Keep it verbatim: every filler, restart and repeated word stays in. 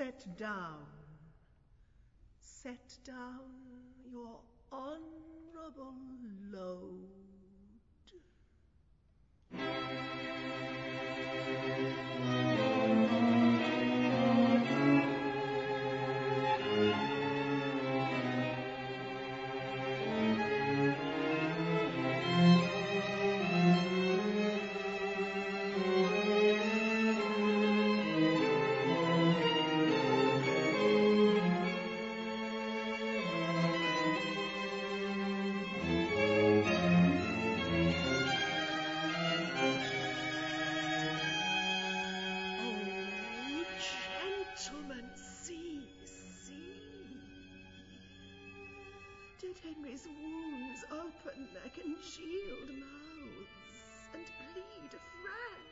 Set down, set down your honourable load. Gentlemen, see, see. Did Henry's wounds open their congealed mouths and bleed afresh?